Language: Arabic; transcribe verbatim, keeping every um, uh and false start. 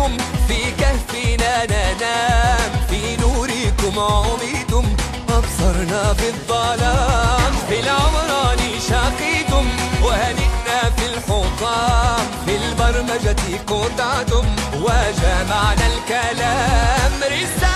بكم في كهفنا ننام، في نوركم عميتم أبصرنا في الظلام. في العمران شقيتم وهنئنا في الحطام، في البرمجة قطعتم وجمعنا الكلام. رسالة